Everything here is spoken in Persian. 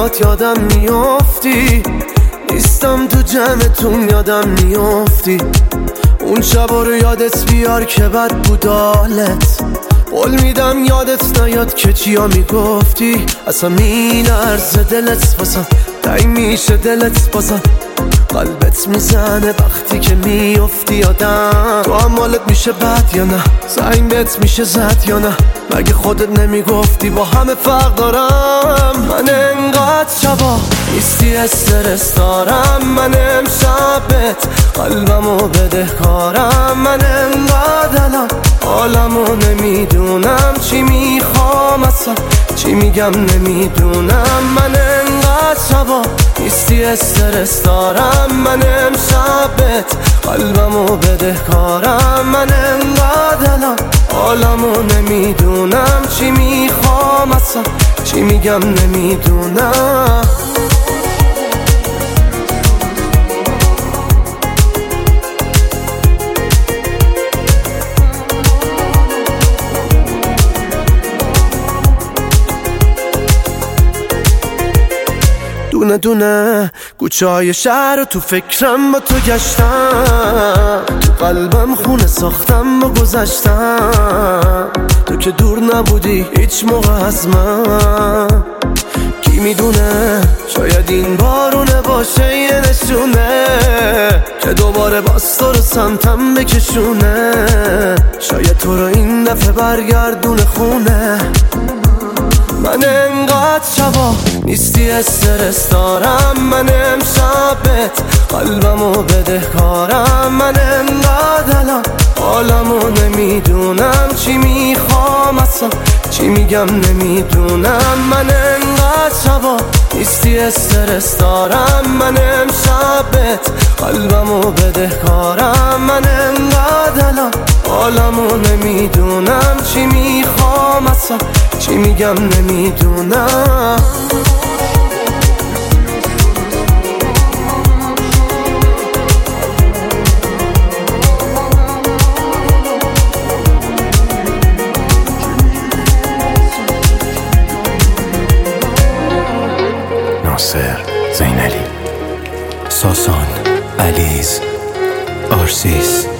برات یادم میافتی، نیستم تو جمعتون یادم میافتی. اون شبا رو یادت بیار که بد بود حالت. قول میدم یادت نیاد که چیا میگفتی. اصلا میلرزه دلت واسم، تنگ میشه دلت بازم، قلبت میزنه وقتی که میافتی یادم. تو هم حالت میشه بد یا نه؟ زنگ بهت میشه زد یا نه؟ مگه خودت نمیگفتی با همه فرق دارم؟ من انقدر شبا نیستی استرس دارم، من امشبت قلبمو بدهکارم. من انقدر الان حالمو نمیدونم، چی میخوام اصلا چی میگم نمیدونم. من انقدر شبا نیستی استرس دارم، من امشبت قلبمو بدهکارم. من انقدر الان حالمو نمیدونم، چی میخوام اصلا چی میگم نمیدونم. دونه دونه کوچه های شهر رو تو فکرم با تو گشتم، تو قلبم خونه ساختم با گذشتم. تو که دور نبودی هیچ موقع از من، کی میدونه شاید این بارونه باشه یه نشونه که دوباره باز تو رو سمتم بکشونه. شاید تو رو این دفعه برگردونه خونه. من انقدر شبا نیستی استرس دارم، من امشبت قلبمو بدهکارم. من انقدر الان حالمو نمیدونم، چی میخوام اصلا چی میگم نمیدونم. من انقدر شبا نیستی استرس دارم، من امشبت قلبمو بدهکارم. من انقدر الان حالمو نمیدونم، چی میخوام اصلا چی میگم نمیدونم. ناصر زینلی، ساسان، علیز، آرسیس